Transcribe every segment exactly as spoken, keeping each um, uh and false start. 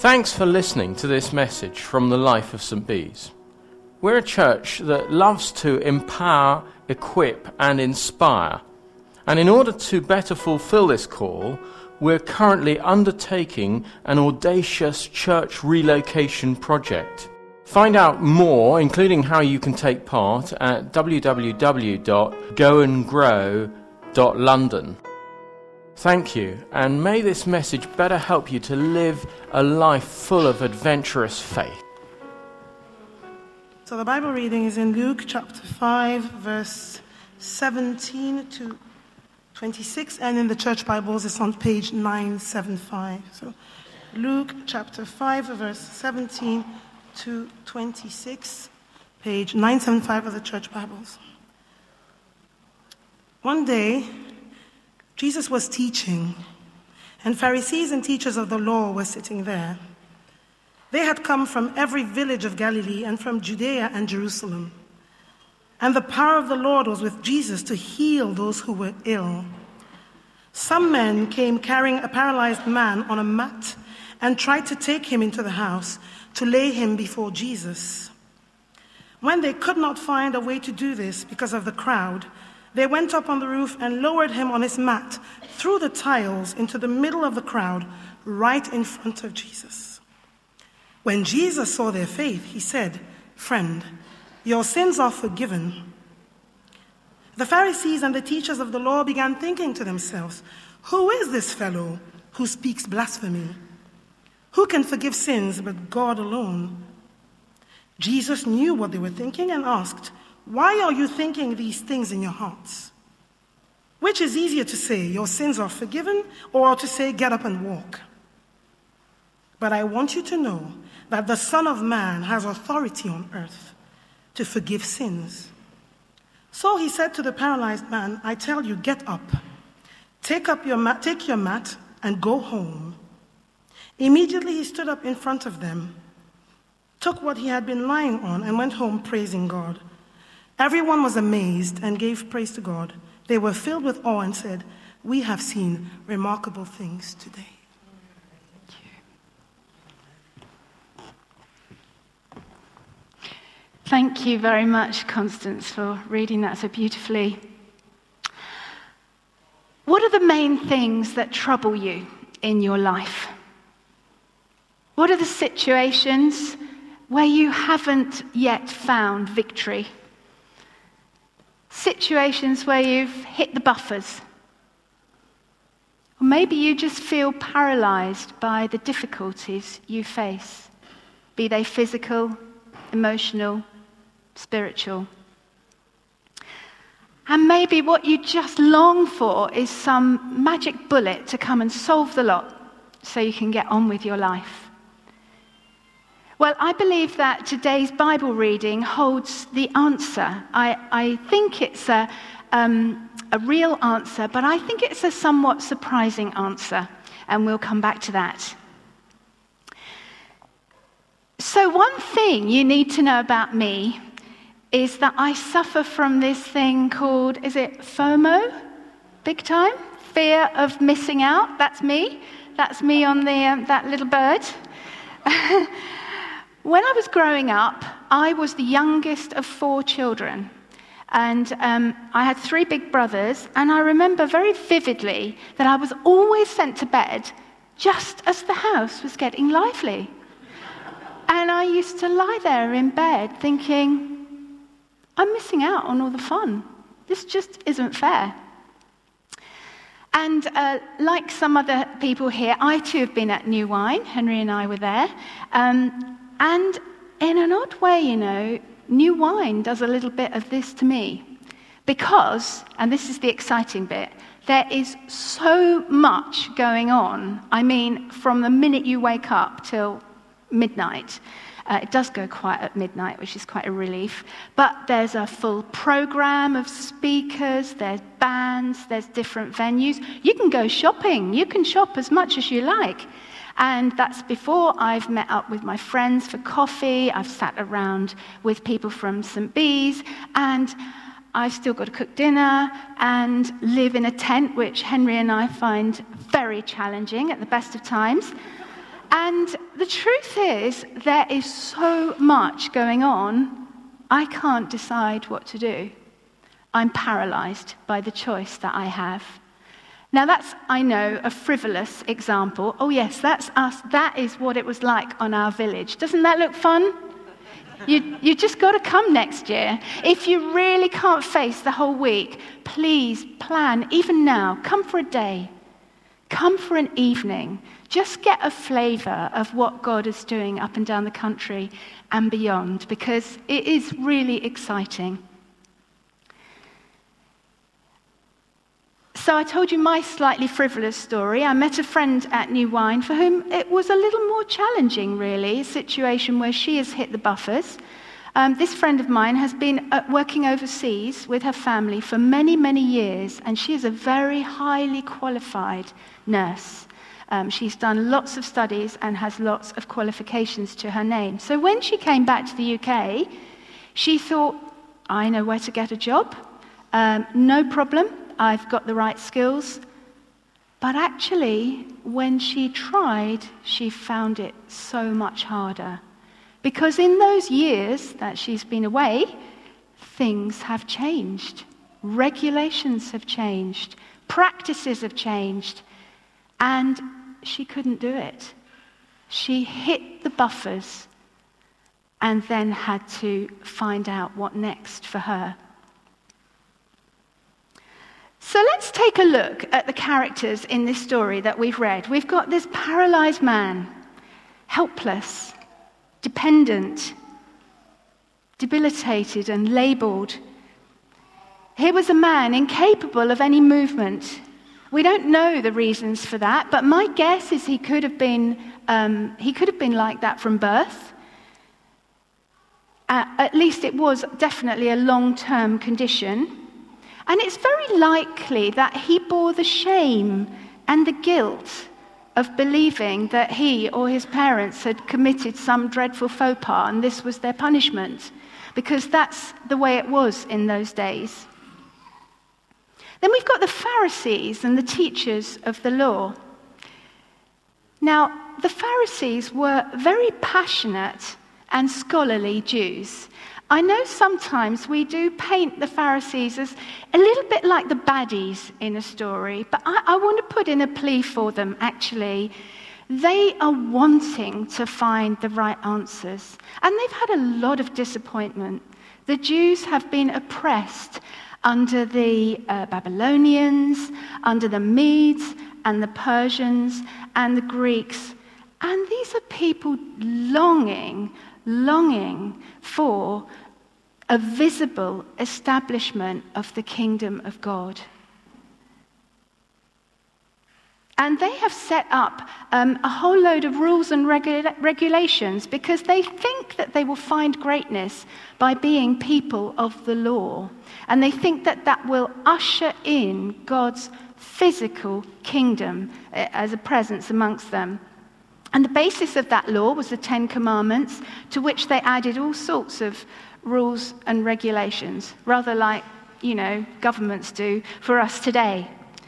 Thanks for listening to this message from the life of Saint Bees. We're a church that loves to empower, equip and inspire. And in order to better fulfill this call, we're currently undertaking an audacious church relocation project. Find out more, including how you can take part, at w w w dot go and grow dot london. Thank you, and may this message better help you to live a life full of adventurous faith. So the Bible reading is in Luke chapter five, verse seventeen to twenty-six, and in the church Bibles it's on page nine seventy-five. So Luke chapter five, verse seventeen to twenty-six, page nine seventy-five of the church Bibles. One day, Jesus was teaching, and Pharisees and teachers of the law were sitting there. They had come from every village of Galilee and from Judea and Jerusalem. And the power of the Lord was with Jesus to heal those who were ill. Some men came carrying a paralyzed man on a mat and tried to take him into the house to lay him before Jesus. When they could not find a way to do this because of the crowd, they went up on the roof and lowered him on his mat through the tiles into the middle of the crowd, right in front of Jesus. When Jesus saw their faith, he said, "Friend, your sins are forgiven." The Pharisees and the teachers of the law began thinking to themselves, "Who is this fellow who speaks blasphemy? Who can forgive sins but God alone?" Jesus knew what they were thinking and asked, "Why are you thinking these things in your hearts? Which is easier to say, 'Your sins are forgiven,' or to say, 'Get up and walk'? But I want you to know that the Son of Man has authority on earth to forgive sins." So he said to the paralyzed man, "I tell you, get up, take up your mat, take your mat and go home." Immediately he stood up in front of them, took what he had been lying on, and went home praising God. Everyone was amazed and gave praise to God. They were filled with awe and said, "We have seen remarkable things today." Thank you very much, Constance, for reading that so beautifully. What are the main things that trouble you in your life? What are the situations where you haven't yet found victory? Situations where you've hit the buffers. Or maybe you just feel paralyzed by the difficulties you face, be they physical, emotional, spiritual. And maybe what you just long for is some magic bullet to come and solve the lot so you can get on with your life. Well, I believe that today's Bible reading holds the answer. I, I think it's a, um, a real answer, but I think it's a somewhat surprising answer, and we'll come back to that. So one thing you need to know about me is that I suffer from this thing called, is it FOMO? Big time? Fear of missing out. That's me. That's me on the um, that little bird. When I was growing up, I was the youngest of four children. And um, I had three big brothers, and I remember very vividly that I was always sent to bed just as the house was getting lively. And I used to lie there in bed thinking, I'm missing out on all the fun. This just isn't fair. And uh, like some other people here, I too have been at New Wine. Henry and I were there. Um, and in an odd way, you know, New Wine does a little bit of this to me. Because, and this is the exciting bit, there is so much going on. I mean, from the minute you wake up till midnight. Uh, it does go quiet at midnight, which is quite a relief. But there's a full program of speakers, there's bands, there's different venues. You can go shopping. You can shop as much as you like. And that's before I've met up with my friends for coffee. I've sat around with people from Saint Bees. And I've still got to cook dinner and live in a tent, which Henry and I find very challenging at the best of times. And the truth is, there is so much going on, I can't decide what to do. I'm paralyzed by the choice that I have. Now that's, I know, a frivolous example. Oh yes, that's us. That is what it was like on our village. Doesn't that look fun? You, you just got to come next year. If you really can't face the whole week, please plan, even now, come for a day. Come for an evening. Just get a flavour of what God is doing up and down the country and beyond, because it is really exciting. So I told you my slightly frivolous story. I met a friend at New Wine for whom it was a little more challenging, really, a situation where she has hit the buffers. Um, this friend of mine has been uh, working overseas with her family for many, many years, and she is a very highly qualified nurse. Um, she's done lots of studies and has lots of qualifications to her name. So when she came back to the U K, she thought, I know where to get a job, um, no problem. I've got the right skills. But actually, when she tried, she found it so much harder. Because in those years that she's been away, things have changed. Regulations have changed. Practices have changed. And she couldn't do it. She hit the buffers and then had to find out what next for her. So let's take a look at the characters in this story that we've read. We've got this paralyzed man, helpless, dependent, debilitated and labeled. Here was a man incapable of any movement. We don't know the reasons for that, but my guess is he could have been um, he could have been like that from birth. Uh, at least it was definitely a long-term condition. And it's very likely that he bore the shame and the guilt of believing that he or his parents had committed some dreadful faux pas and this was their punishment, because that's the way it was in those days. Then we've got the Pharisees and the teachers of the law. Now, the Pharisees were very passionate and scholarly Jews. I know sometimes we do paint the Pharisees as a little bit like the baddies in a story, but I, I want to put in a plea for them, actually. They are wanting to find the right answers, and they've had a lot of disappointment. The Jews have been oppressed under the uh, Babylonians, under the Medes and the Persians and the Greeks, and these are people longing, longing for a visible establishment of the kingdom of God. And they have set up um, a whole load of rules and regu- regulations because they think that they will find greatness by being people of the law. And they think that that will usher in God's physical kingdom uh, as a presence amongst them. And the basis of that law was the Ten Commandments, to which they added all sorts of rules and regulations, rather like, you know, governments do for us today.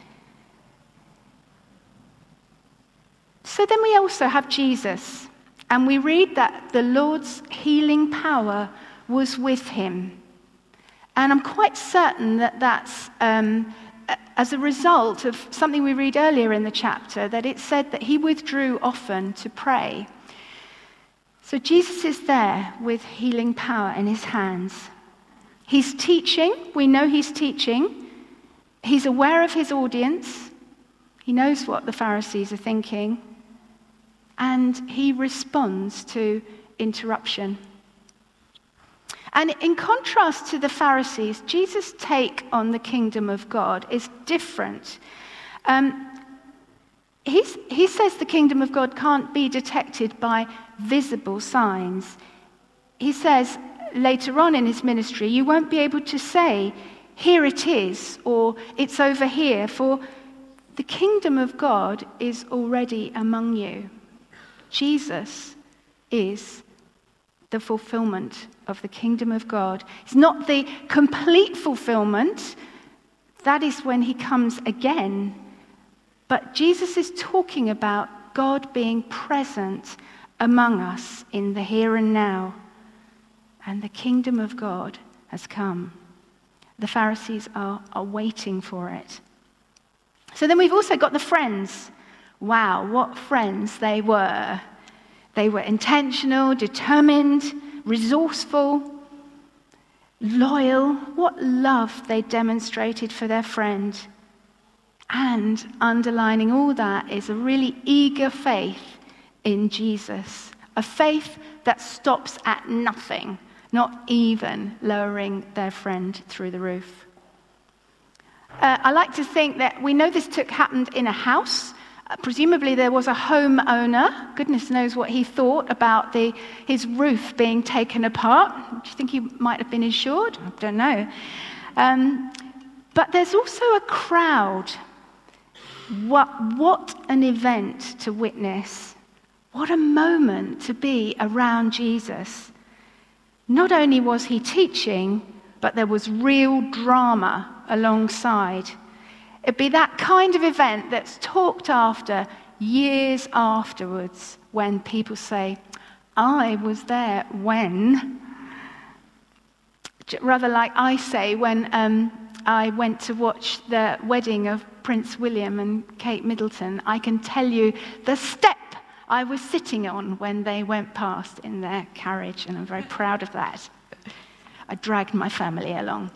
So then we also have Jesus, and we read that the Lord's healing power was with him. And I'm quite certain that that's um, as a result of something we read earlier in the chapter, that it said that he withdrew often to pray. So Jesus is there with healing power in his hands. He's teaching. We know he's teaching. He's aware of his audience. He knows what the Pharisees are thinking. And he responds to interruption. And in contrast to the Pharisees, Jesus' take on the kingdom of God is different. Um, he's, he says the kingdom of God can't be detected by visible signs. He says later on in his ministry, you won't be able to say, here it is, or it's over here, for the kingdom of God is already among you. Jesus is the fulfillment of the kingdom of God. It's not the complete fulfillment. That is when he comes again. But Jesus is talking about God being present among us in the here and now. And the kingdom of God has come. The Pharisees are, are waiting for it. So then we've also got the friends. Wow, what friends they were. They were intentional, determined, resourceful, loyal. What love they demonstrated for their friend. And underlining all that is a really eager faith in Jesus. A faith that stops at nothing, not even lowering their friend through the roof. Uh, I like to think that we know this took happened in a house. Uh, presumably there was a homeowner. Goodness knows what he thought about the, his roof being taken apart. Do you think he might have been insured? I don't know. Um, but there's also a crowd. What, what an event to witness. What a moment to be around Jesus. Not only was he teaching, but there was real drama alongside. It'd be that kind of event that's talked after years afterwards when people say, I was there when. Rather like I say when um, I went to watch the wedding of Prince William and Kate Middleton, I can tell you the step I was sitting on when they went past in their carriage, and I'm very proud of that. I dragged my family along.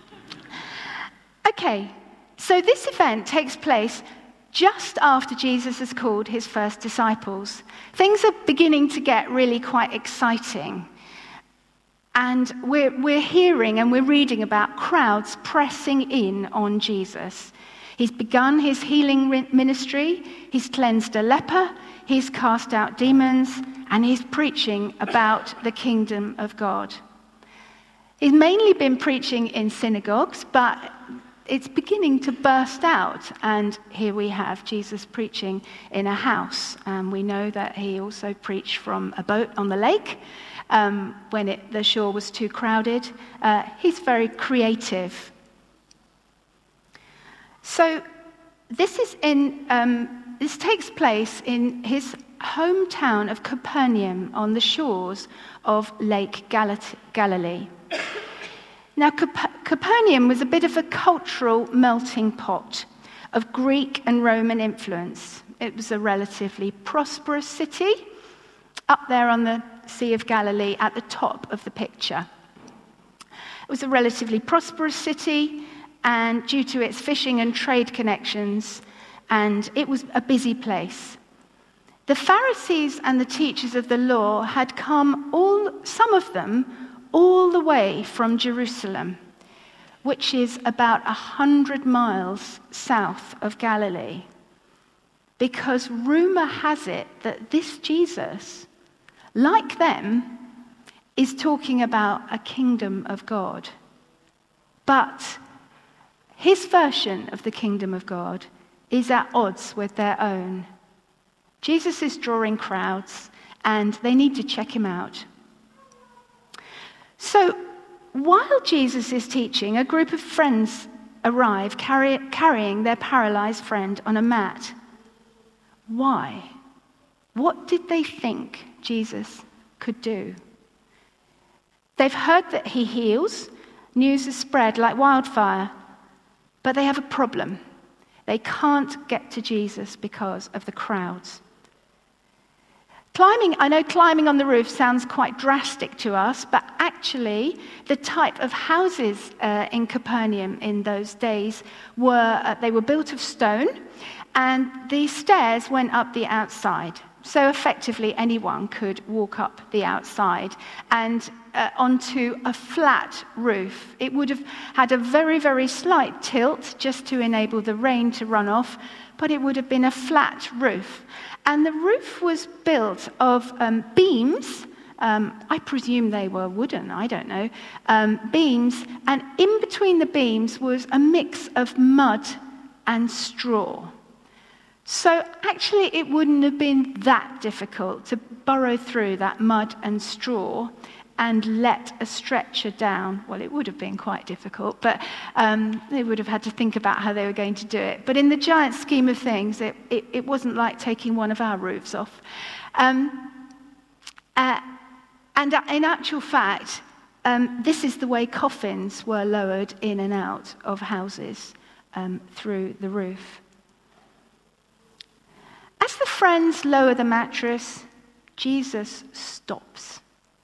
Okay, so this event takes place just after Jesus has called his first disciples. Things are beginning to get really quite exciting. And we're, we're hearing and we're reading about crowds pressing in on Jesus. He's begun his healing ministry, he's cleansed a leper, he's cast out demons, and he's preaching about the kingdom of God. He's mainly been preaching in synagogues, but it's beginning to burst out. And here we have Jesus preaching in a house. And we know that he also preached from a boat on the lake um, when it, the shore was too crowded. Uh, he's very creative. So this is in um, this takes place in his hometown of Capernaum on the shores of Lake Galilee. Now, Capernaum was a bit of a cultural melting pot of Greek and Roman influence. It was a relatively prosperous city up there on the Sea of Galilee at the top of the picture. It was a relatively prosperous city, and due to its fishing and trade connections, and it was a busy place. The Pharisees and the teachers of the law had come, all, some of them, all the way from Jerusalem, which is about a hundred miles south of Galilee, because rumor has it that this Jesus, like them, is talking about a kingdom of God. But his version of the kingdom of God is at odds with their own. Jesus is drawing crowds, and they need to check him out. So, while Jesus is teaching, a group of friends arrive carry, carrying their paralyzed friend on a mat. Why? What did they think Jesus could do? They've heard that he heals. News has spread like wildfire. But they have a problem. They can't get to Jesus because of the crowds. Climbing, I know climbing on the roof sounds quite drastic to us, but actually the type of houses uh, in Capernaum in those days were, uh, they were built of stone, and the stairs went up the outside. So effectively anyone could walk up the outside and uh, onto a flat roof. It would have had a very, very slight tilt just to enable the rain to run off, but it would have been a flat roof. And the roof was built of um, beams. Um, I presume they were wooden, I don't know. Um, beams, and in between the beams was a mix of mud and straw. So actually it wouldn't have been that difficult to burrow through that mud and straw and let a stretcher down. Well, it would have been quite difficult, but um, they would have had to think about how they were going to do it. But in the giant scheme of things, it, it, it wasn't like taking one of our roofs off. Um, uh, and in actual fact, um, this is the way coffins were lowered in and out of houses um, through the roof. As the friends lower the mattress, Jesus stops.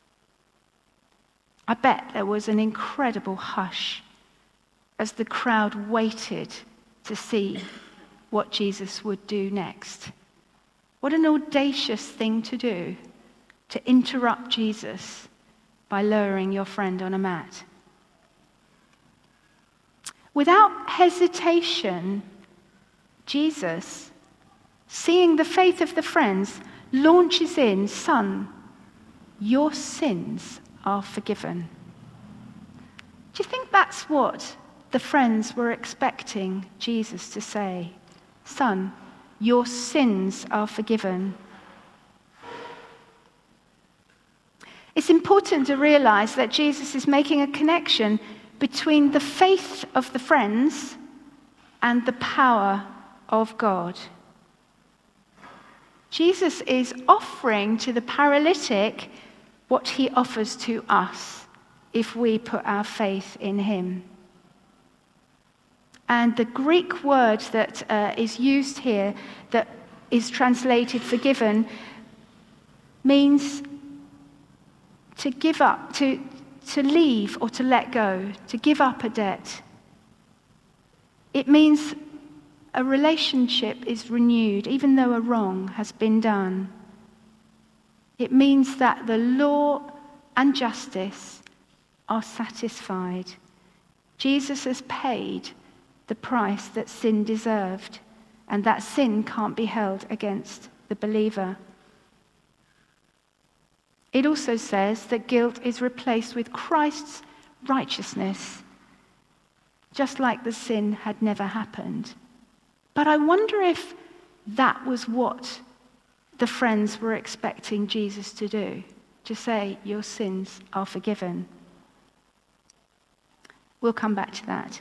I bet there was an incredible hush as the crowd waited to see what Jesus would do next. What an audacious thing to do, to interrupt Jesus by lowering your friend on a mat. Without hesitation, Jesus, seeing the faith of the friends, launches in, "Son, your sins are forgiven." Do you think that's what the friends were expecting Jesus to say? "Son, your sins are forgiven." It's important to realize that Jesus is making a connection between the faith of the friends and the power of God. Jesus is offering to the paralytic what he offers to us if we put our faith in him. And the Greek word that uh, is used here, that is translated forgiven, means to give up, to, to leave or to let go, to give up a debt. It means a relationship is renewed, even though a wrong has been done. It means that the law and justice are satisfied. Jesus has paid the price that sin deserved, and that sin can't be held against the believer. It also says that guilt is replaced with Christ's righteousness, just like the sin had never happened. But I wonder if that was what the friends were expecting Jesus to do, to say, "Your sins are forgiven." We'll come back to that.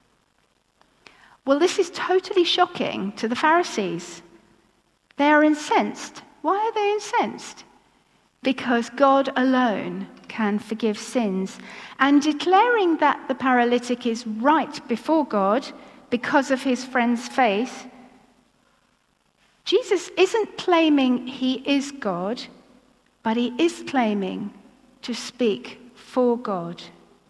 Well, this is totally shocking to the Pharisees. They are incensed. Why are they incensed? Because God alone can forgive sins. And declaring that the paralytic is right before God because of his friend's faith, Jesus isn't claiming he is God, but he is claiming to speak for God.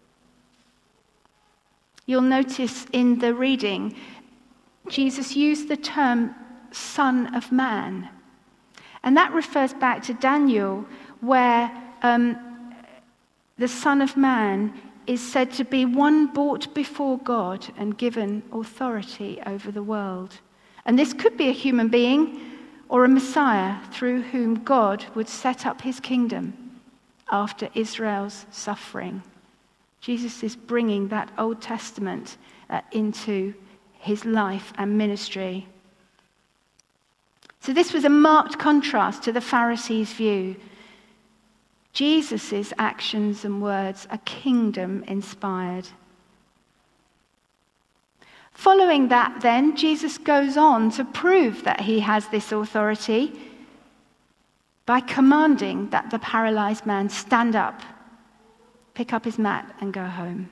You'll notice in the reading, Jesus used the term Son of Man. And that refers back to Daniel, where um, the Son of Man is said to be one brought before God and given authority over the world. And this could be a human being or a Messiah through whom God would set up his kingdom after Israel's suffering. Jesus is bringing that Old Testament uh, into his life and ministry. So this was a marked contrast to the Pharisees' view. Jesus' actions and words are kingdom-inspired. Following that, then, Jesus goes on to prove that he has this authority by commanding that the paralyzed man stand up, pick up his mat, and go home.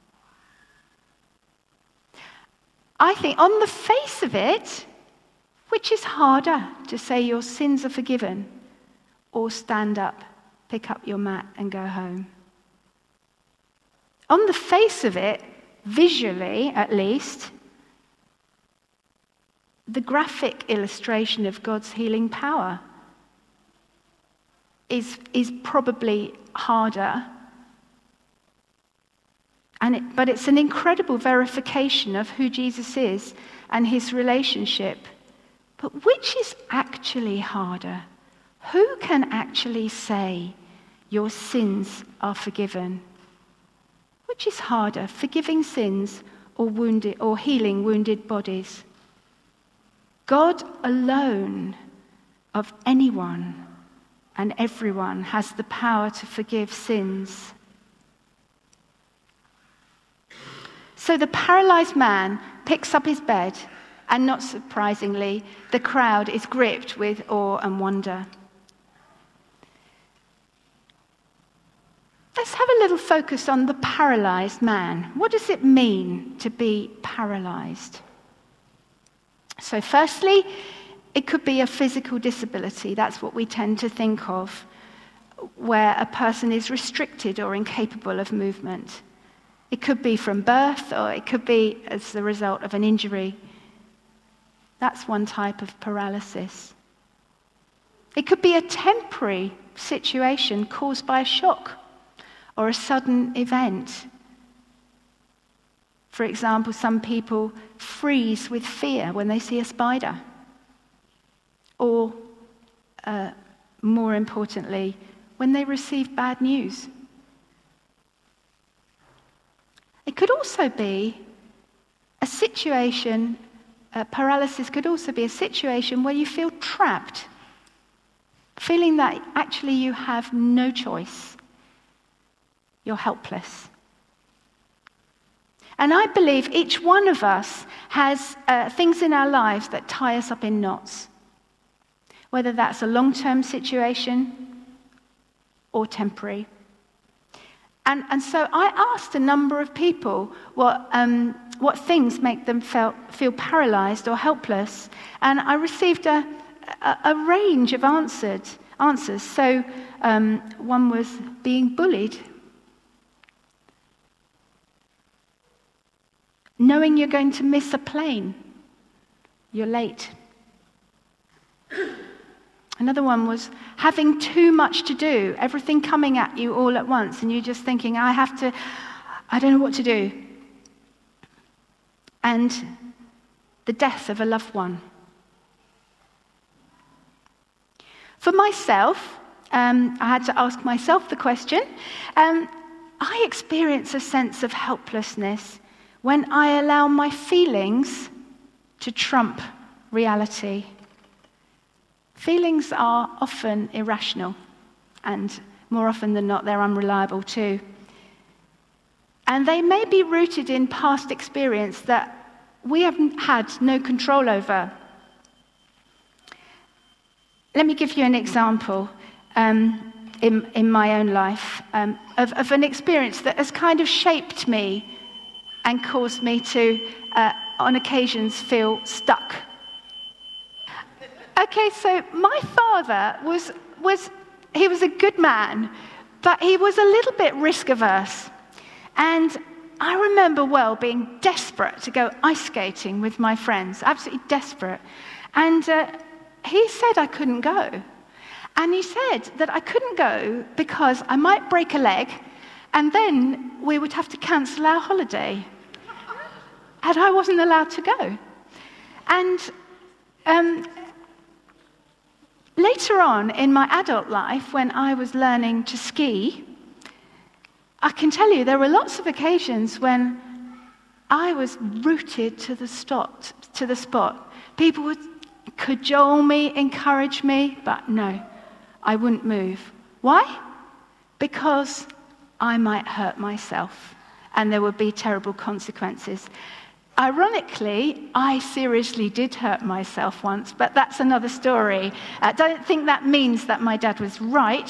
I think on the face of it, which is harder, to say your sins are forgiven or stand up, pick up your mat, and go home? On the face of it, visually at least, the graphic illustration of God's healing power is, is probably harder. And it, but it's an incredible verification of who Jesus is and his relationship. But which is actually harder? Who can actually say, your sins are forgiven? Which is harder, forgiving sins or wounded or healing wounded bodies? God alone, of anyone, and everyone has the power to forgive sins. So the paralyzed man picks up his bed, and not surprisingly, the crowd is gripped with awe and wonder. Let's have a little focus on the paralyzed man. What does it mean to be paralyzed? So firstly, it could be a physical disability. That's what we tend to think of, where a person is restricted or incapable of movement. It could be from birth, or it could be as the result of an injury. That's one type of paralysis. It could be a temporary situation caused by a shock or a sudden event. For example, some people freeze with fear when they see a spider. Or, uh, more importantly, when they receive bad news. It could also be a situation, uh, paralysis could also be a situation where you feel trapped, feeling that actually you have no choice. You're helpless. And I believe each one of us has uh, things in our lives that tie us up in knots, whether that's a long-term situation or temporary. And, and so I asked a number of people what, um, what things make them feel, feel paralyzed or helpless, and I received a, a, a range of answered, answers. So um, one was being bullied, knowing you're going to miss a plane, you're late. Another one was having too much to do, everything coming at you all at once, and you're just thinking, I have to, I don't know what to do. And the death of a loved one. For myself, um, I had to ask myself the question, um, I experience a sense of helplessness when I allow my feelings to trump reality. Feelings are often irrational, and more often than not, they're unreliable too. And they may be rooted in past experience that we haven't had no control over. Let me give you an example um, in, in my own life um, of, of an experience that has kind of shaped me and caused me to, uh, on occasions, feel stuck. Okay, so my father was, was, he was a good man, but he was a little bit risk-averse. And I remember well being desperate to go ice skating with my friends, absolutely desperate. And uh, he said I couldn't go. And he said that I couldn't go because I might break a leg, and then we would have to cancel our holiday. And I wasn't allowed to go. And um, later on in my adult life, when I was learning to ski, I can tell you there were lots of occasions when I was rooted to the spot. To the spot. People would cajole me, encourage me, but no, I wouldn't move. Why? Because I might hurt myself, and there would be terrible consequences. Ironically, I seriously did hurt myself once, but that's another story. I don't think that means that my dad was right.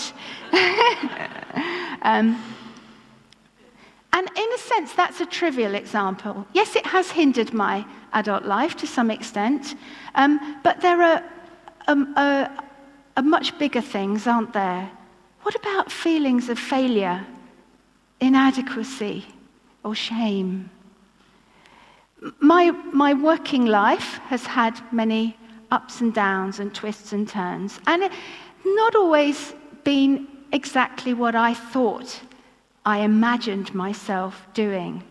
um, and in a sense, that's a trivial example. Yes, it has hindered my adult life to some extent, um, but there are um, uh, uh, much bigger things, aren't there? What about feelings of failure, inadequacy, or shame? My, my working life has had many ups and downs and twists and turns, and it's not always been exactly what I thought I imagined myself doing.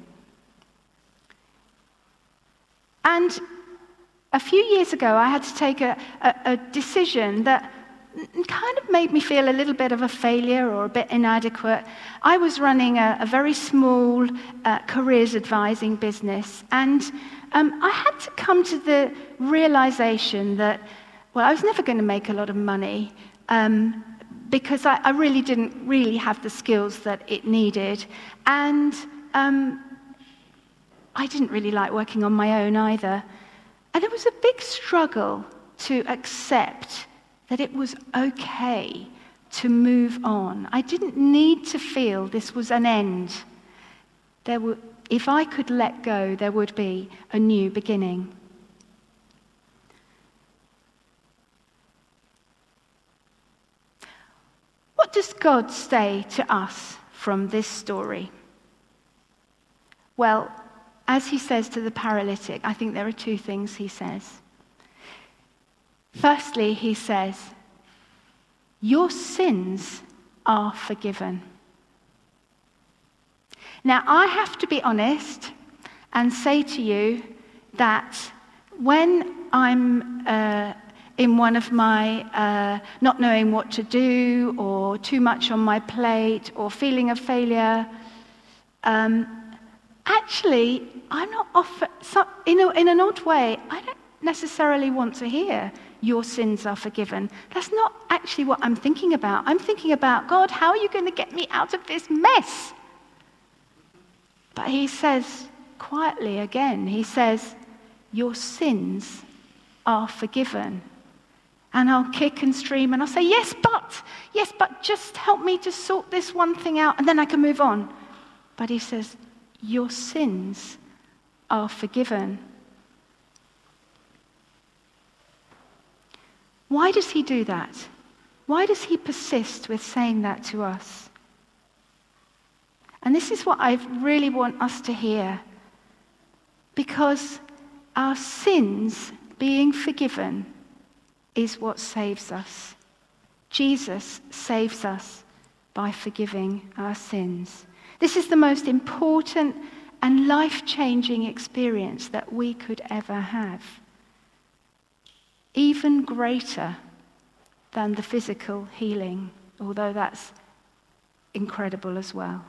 And a few years ago, I had to take a, a, a decision that kind of made me feel a little bit of a failure or a bit inadequate. I was running a, a very small uh, careers advising business, and um, I had to come to the realization that, well, I was never going to make a lot of money, um, because I, I really didn't really have the skills that it needed. And um, I didn't really like working on my own either. And it was a big struggle to accept that it was okay to move on. I didn't need to feel this was an end. There were, if I could let go, there would be a new beginning. What does God say to us from this story? Well, as he says to the paralytic, I think there are two things he says. Firstly, he says, your sins are forgiven. Now, I have to be honest and say to you that when I'm uh, in one of my uh, not knowing what to do, or too much on my plate, or feeling a failure, um, actually, I'm not often, so, in, a, in an odd way, I don't necessarily want to hear your sins are forgiven. That's not actually what I'm thinking about. I'm thinking about, God, how are you going to get me out of this mess? But he says quietly again, he says, your sins are forgiven. And I'll kick and scream and I'll say, yes, but, yes, but just help me to sort this one thing out and then I can move on. But he says, your sins are forgiven. Why does he do that? Why does he persist with saying that to us? And this is what I really want us to hear. Because our sins being forgiven is what saves us. Jesus saves us by forgiving our sins. This is the most important and life-changing experience that we could ever have. Even greater than the physical healing, although that's incredible as well.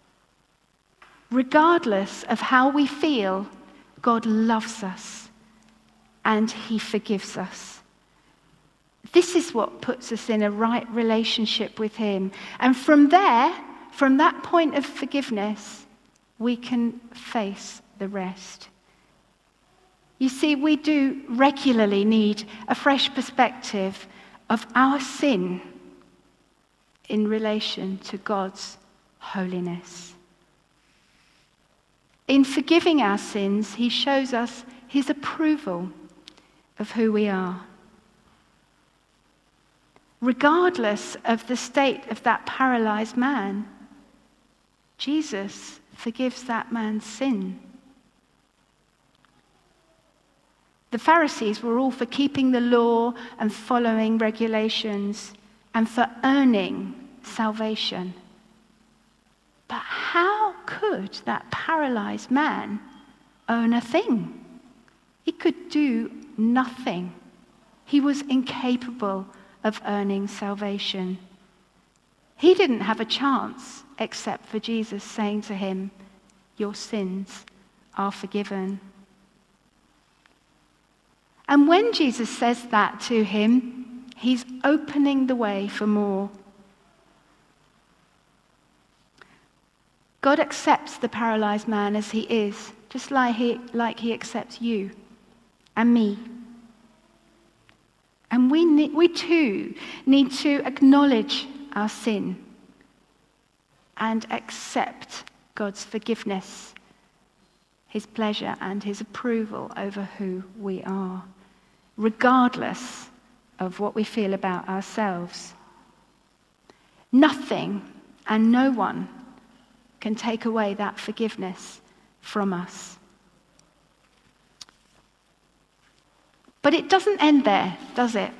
Regardless of how we feel, God loves us and he forgives us. This is what puts us in a right relationship with him. And from there, from that point of forgiveness, we can face the rest. You see, we do regularly need a fresh perspective of our sin in relation to God's holiness. In forgiving our sins, he shows us his approval of who we are. Regardless of the state of that paralyzed man, Jesus forgives that man's sin. The Pharisees were all for keeping the law and following regulations and for earning salvation. But how could that paralyzed man earn a thing? He could do nothing. He was incapable of earning salvation. He didn't have a chance except for Jesus saying to him, your sins are forgiven. And when Jesus says that to him, he's opening the way for more. God accepts the paralyzed man as he is, just like he, like he accepts you and me. And we, need, we too need to acknowledge our sin and accept God's forgiveness, his pleasure and his approval over who we are, regardless of what we feel about ourselves. Nothing and no one can take away that forgiveness from us. But it doesn't end there, does it?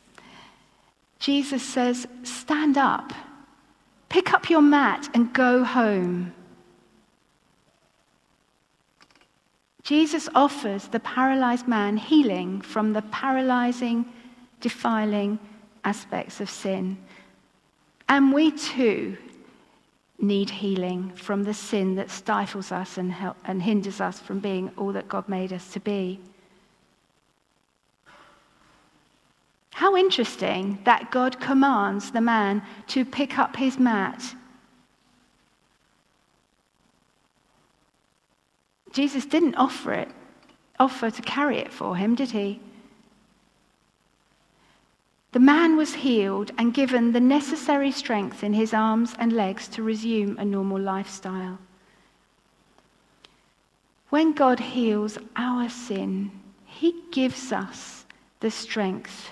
Jesus says, stand up, pick up your mat and go home. Jesus offers the paralyzed man healing from the paralyzing, defiling aspects of sin. And we too need healing from the sin that stifles us and, help, and hinders us from being all that God made us to be. How interesting that God commands the man to pick up his mat. Jesus didn't offer it, offer to carry it for him, did he? The man was healed and given the necessary strength in his arms and legs to resume a normal lifestyle. When God heals our sin, he gives us the strength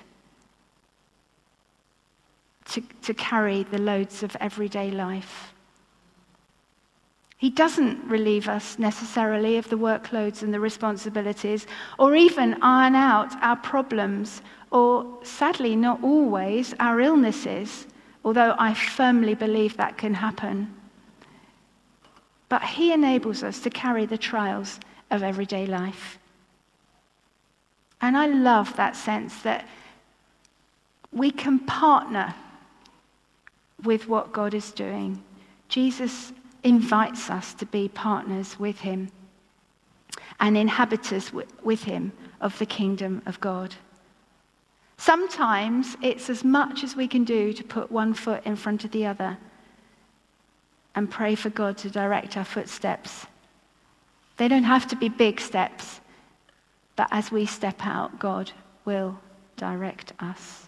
to, to carry the loads of everyday life. He doesn't relieve us necessarily of the workloads and the responsibilities, or even iron out our problems, or sadly not always our illnesses, although I firmly believe that can happen. But he enables us to carry the trials of everyday life. And I love that sense that we can partner with what God is doing. Jesus invites us to be partners with him and inhabitants with him of the kingdom of God. Sometimes it's as much as we can do to put one foot in front of the other and pray for God to direct our footsteps. They don't have to be big steps, but as we step out, God will direct us.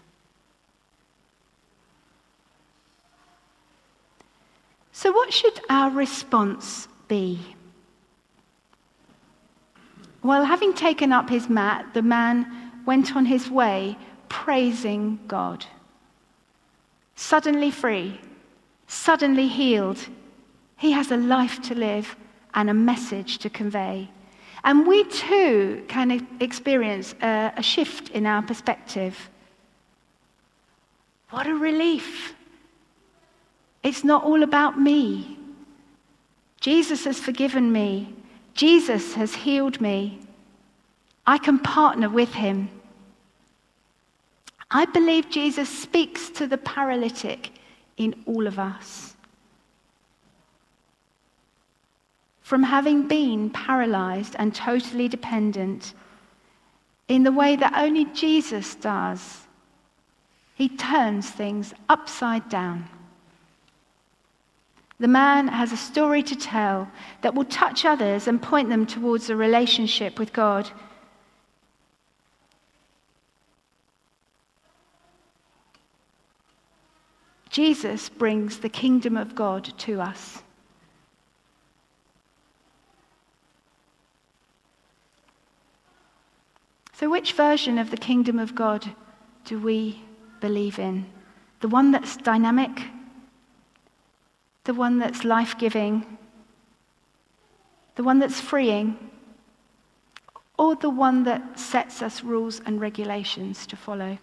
So what should our response be? Well, having taken up his mat, the man went on his way praising God. Suddenly free, suddenly healed. He has a life to live and a message to convey. And we too can experience a, a shift in our perspective. What a relief. It's not all about me. Jesus has forgiven me. Jesus has healed me. I can partner with him. I believe Jesus speaks to the paralytic in all of us. From having been paralyzed and totally dependent in the way that only Jesus does, he turns things upside down. The man has a story to tell that will touch others and point them towards a relationship with God. Jesus brings the kingdom of God to us. So which version of the kingdom of God do we believe in? The one that's dynamic? The one that's life-giving? The one that's freeing? Or the one that sets us rules and regulations to follow?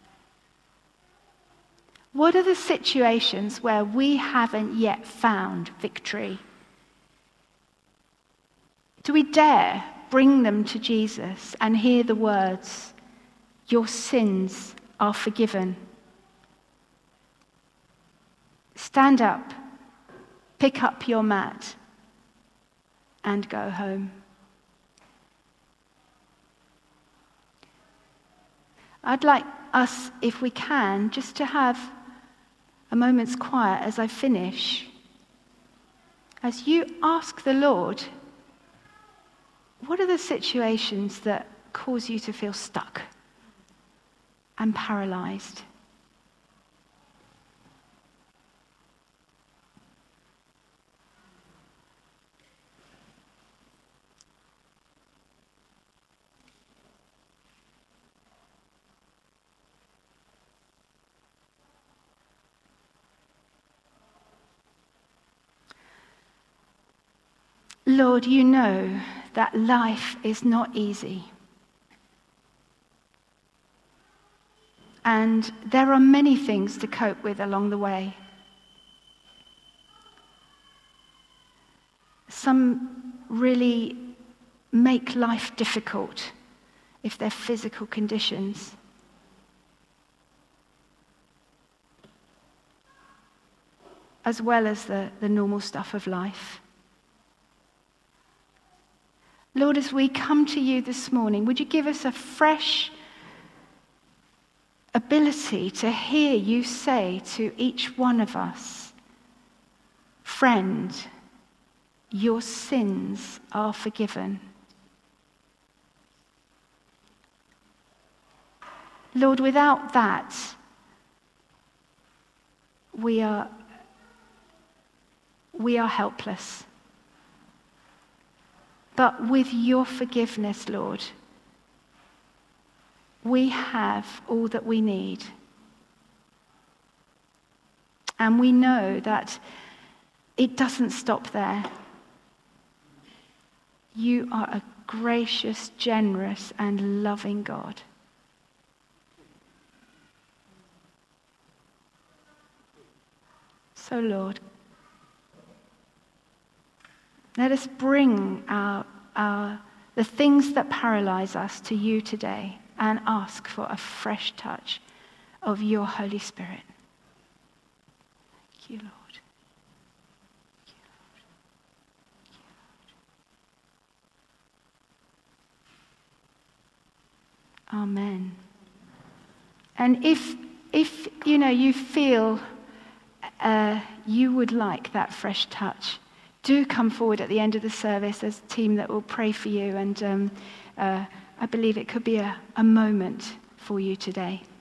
What are the situations where we haven't yet found victory? Do we dare bring them to Jesus and hear the words, "Your sins are forgiven"? Stand up, pick up your mat, and go home. I'd like us, if we can, just to have a moment's quiet as I finish, as you ask the Lord, what are the situations that cause you to feel stuck and paralyzed? Lord, you know that life is not easy. And there are many things to cope with along the way. Some really make life difficult if they're physical conditions. As well as the, the normal stuff of life. Lord, as we come to you this morning, would you give us a fresh ability to hear you say to each one of us, friend, your sins are forgiven. Lord, without that, we are, we are helpless. But with your forgiveness, Lord, we have all that we need. And we know that it doesn't stop there. You are a gracious, generous, and loving God. So, Lord, let us bring our, our, the things that paralyze us to you today and ask for a fresh touch of your Holy Spirit. Thank you, Lord. Thank you, Lord. Thank you, Lord. Amen. And if, if you know, you feel uh, you would like that fresh touch, do come forward at the end of the service. There's a team that will pray for you, and um, uh, I believe it could be a, a moment for you today.